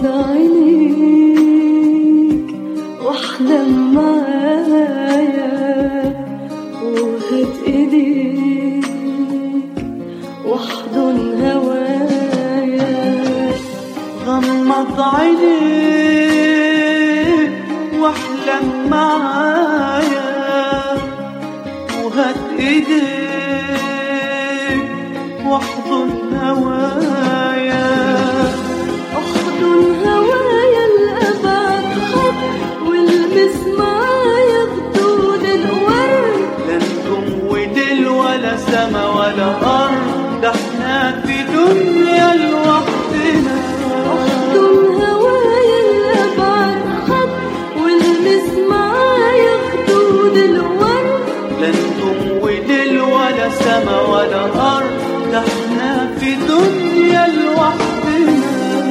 غمض عينيك واحلم معايا وهات ايديك واحضن هوايا. غمض عينيك واحلم معايا وهات ايديك واحضن هوايا. احضن هوايا لأبعد خط والمس معايا خدود الورد. لا نجوم ودل ولا سما ولا أرض، ده احنا في دنيا لوحدنا. احضن هوايا لأبعد خط والمس معايا خدود الورد. لا نجوم ودل ولا سما ولا أرض، ده احنا في دنيا لوحدنا.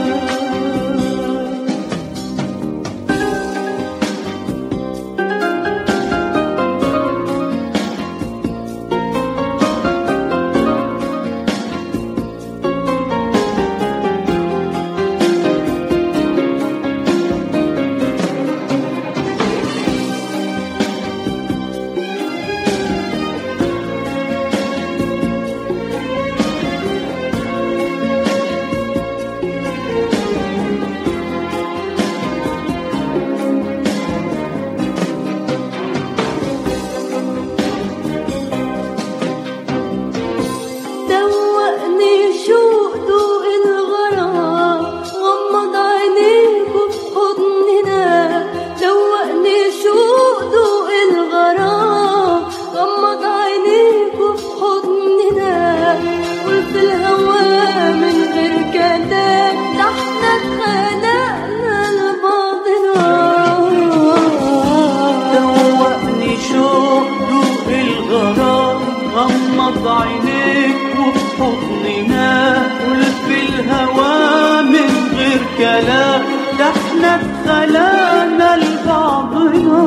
غمض عينيك وفي حضننا قول في الهوى من غير كلام، ده احنا اتخلقنا لبعضنا.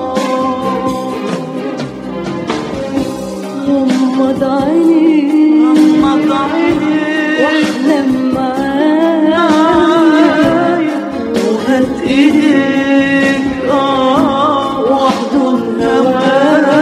غمض عينيك واحلم معايا وهات ايديك واحضن هوايا.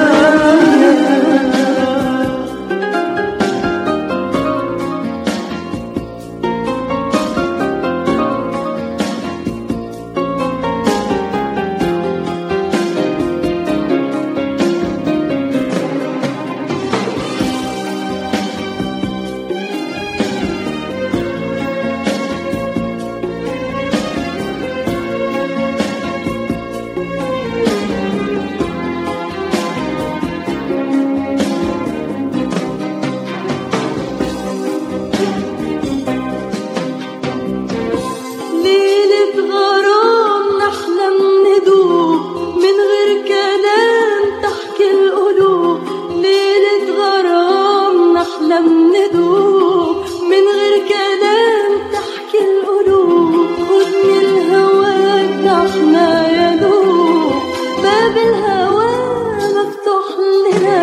ندوب من غير كلام تحكي القلوب. خدني الهوى افتحنا يا دوب باب الهوى مفتوح لنا.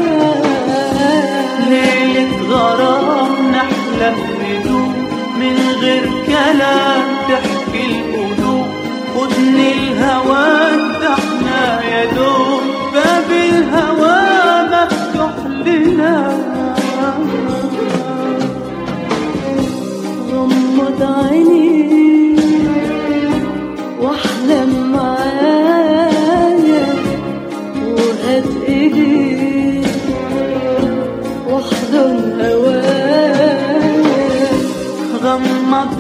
ليلة غرام نحلم ندوب من غير كلام تحكي القلوب. خدني الهوى افتحنا يا دوب باب الهوى مفتوح لنا. غمض عينيك واحلم معايا وهات ايديك واحضن هوايا. غمض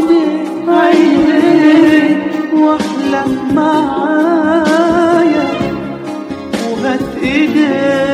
عينيك واحلم معايا وهات ايديك